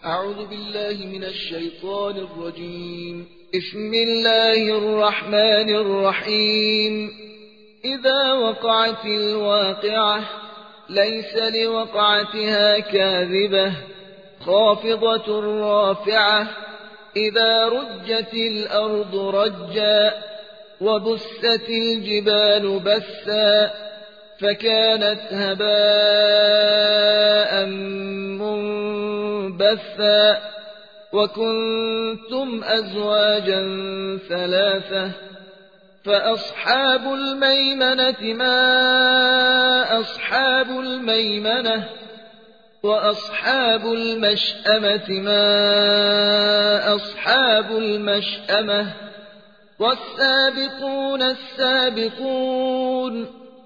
أعوذ بالله من الشيطان الرجيم. بسم الله الرحمن الرحيم. إذا وقعت الواقعة ليس لوقعتها كاذبة خافضة رافعة إذا رجت الأرض رجا وبست الجبال بسا فكانت هباء منبثا وكنتم أزواجا ثلاثة فأصحاب الميمنة ما أصحاب الميمنة وأصحاب المشأمة ما أصحاب المشأمة والسابقون السابقون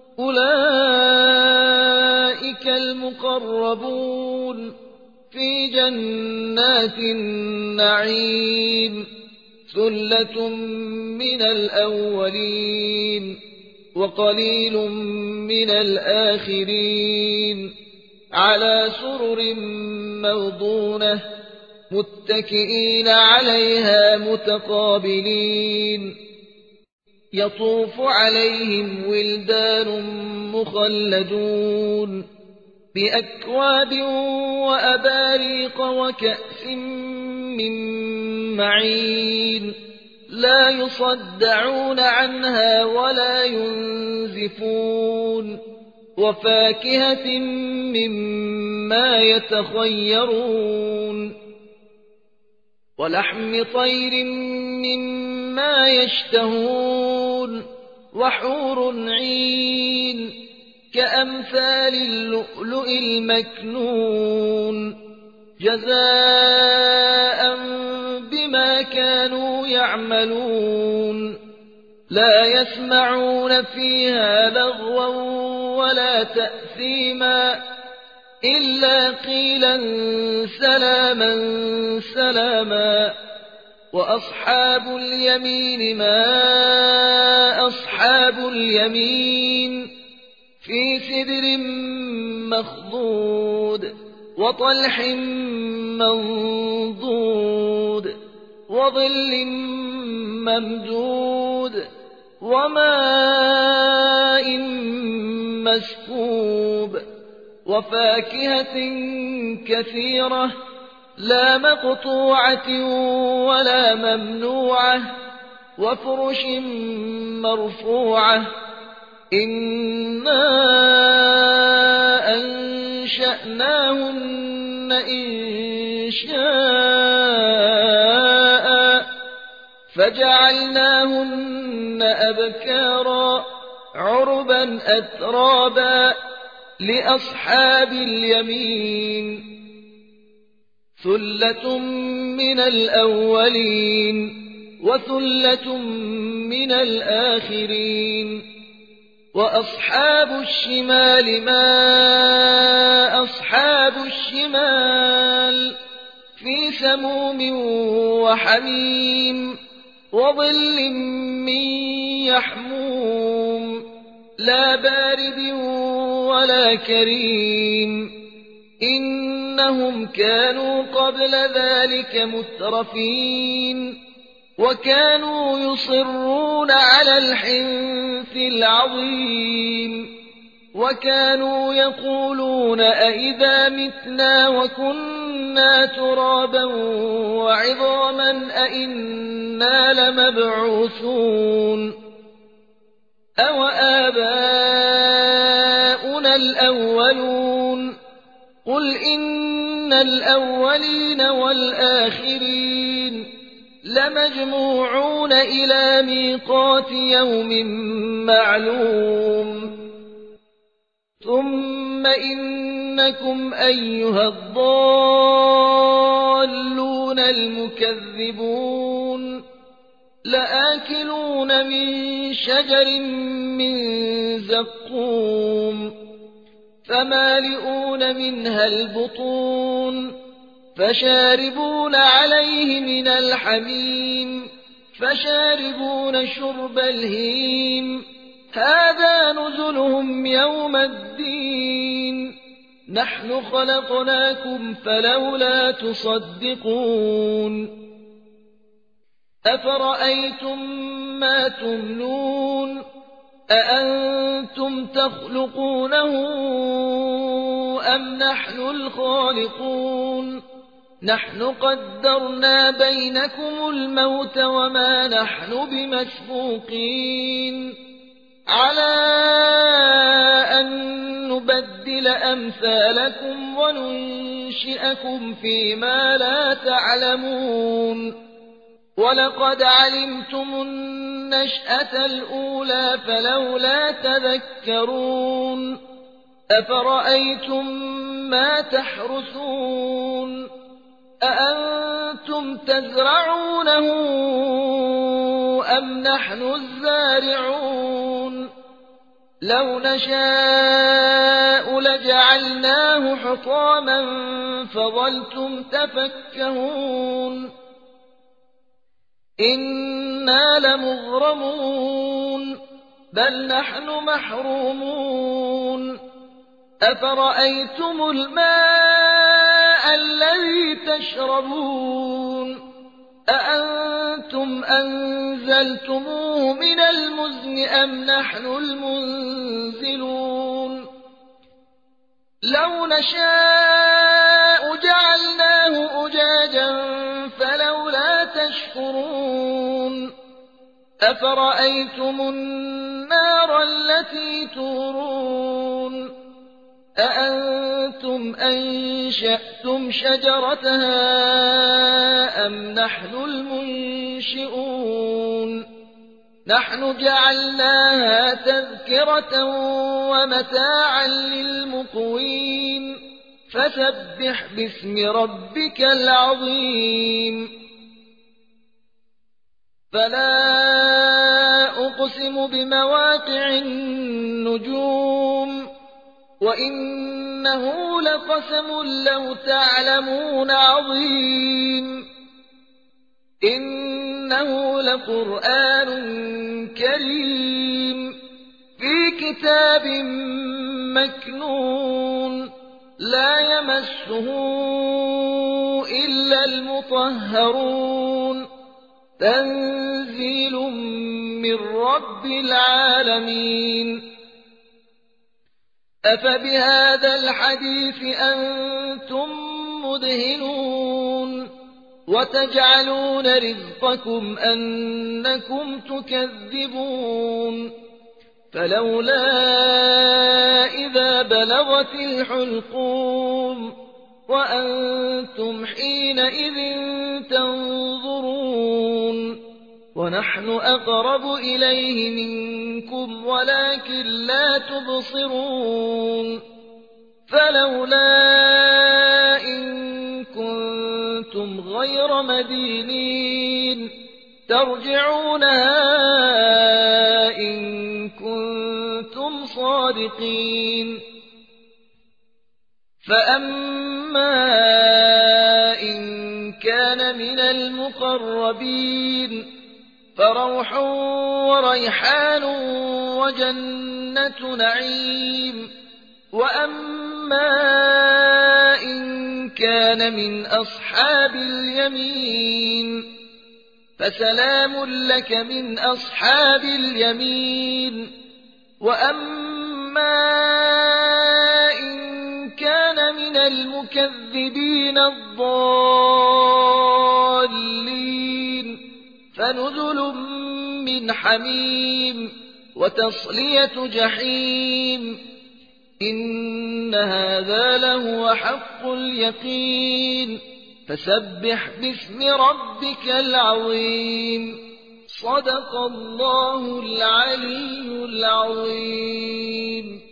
أولئك المقربون في جنات النعيم ثلة من الأولين وقليل من الآخرين على سرر موضونة متكئين عليها متقابلين يطوف عليهم ولدان مخلدون بأكواب وأباريق وكأس من معين لا يصدعون عنها ولا ينزفون وفاكهة مما يتخيرون ولحم طير مما يشتهون وحور عين كأمثال اللؤلؤ المكنون جزاء بما كانوا يعملون لا يسمعون فيها لغوا ولا تأثيما إلا قيلا سلاما سلاما وأصحاب اليمين ما أصحاب اليمين في سدر مخضود وطلح منضود وظل ممدود وماء مسكوب وفاكهة كثيرة لا مقطوعة ولا ممنوعة وفرش مرفوعة إنا أنشأناهن إنشاء فجعلناهن أبكارا عربا أترابا لأصحاب اليمين ثلة من الأولين وثلة من الآخرين وأصحاب الشمال ما أصحاب الشمال في سموم وحميم وظل من يحموم لا بارد ولا كريم إنهم كانوا قبل ذلك مترفين وكانوا يصرون على الحنث العظيم وكانوا يقولون أئذا متنا وكنا ترابا وعظاما أئنا لمبعوثون أو آباؤنا الأولون قل إن الأولين والآخرين لمجموعون إلى ميقات يوم معلوم ثم إنكم أيها الضالون المكذبون لآكلون من شجر من زقوم فمالئون منها البطون فشاربون عليه من الحميم فشاربون شرب الهيم هذا نزلهم يوم الدين نحن خلقناكم فلولا تصدقون أفرأيتم ما تمنون أأنتم تخلقونه أم نحن الخالقون نحن قدرنا بينكم الموت وما نحن بمسبوقين على أن نبدل أمثالكم وننشئكم فيما لا تعلمون ولقد علمتم النشأة الأولى فلولا تذكرون أفرأيتم ما تحرثون أأنتم تزرعونه أم نحن الزارعون لو نشاء لجعلناه حطاما فظلتم تفكهون إنا لمغرمون بل نحن محرومون أفرأيتم الماء الذي تشربون أأنتم أنزلتموه من المزن أم نحن المنزلون لو نشاء جعلناه أجاجا فلولا تشكرون أفرأيتم النار التي تورون أأنتم أنشأتم شجرتها أم نحن المنشئون نحن جعلناها تذكرة ومتاعا للمقوين فسبح باسم ربك العظيم فلا أقسم بمواقع النجوم وإنه لقسم لو تعلمون عظيم إنه لقرآن كريم في كتاب مكنون لا يمسه إلا المطهرون تنزيل من رب العالمين أفبهذا الحديث أنتم مدهنون وتجعلون رزقكم أنكم تكذبون فلولا إذا بلغت الحلقوم وأنتم حينئذ تنظرون ونحن أقرب إليه منكم ولكن لا تبصرون فلولا إن كنتم غير مدينين ترجعونها إن كنتم صادقين فأما إن كان من المقربين فروح وريحان وجنة نعيم وأما إن كان من أصحاب اليمين فسلام لك من أصحاب اليمين وأما إن كان من المكذبين الضالين فنزل من حميم وتصلية جحيم إن هذا لهو حق اليقين فسبح باسم ربك العظيم صدق الله العلي العظيم.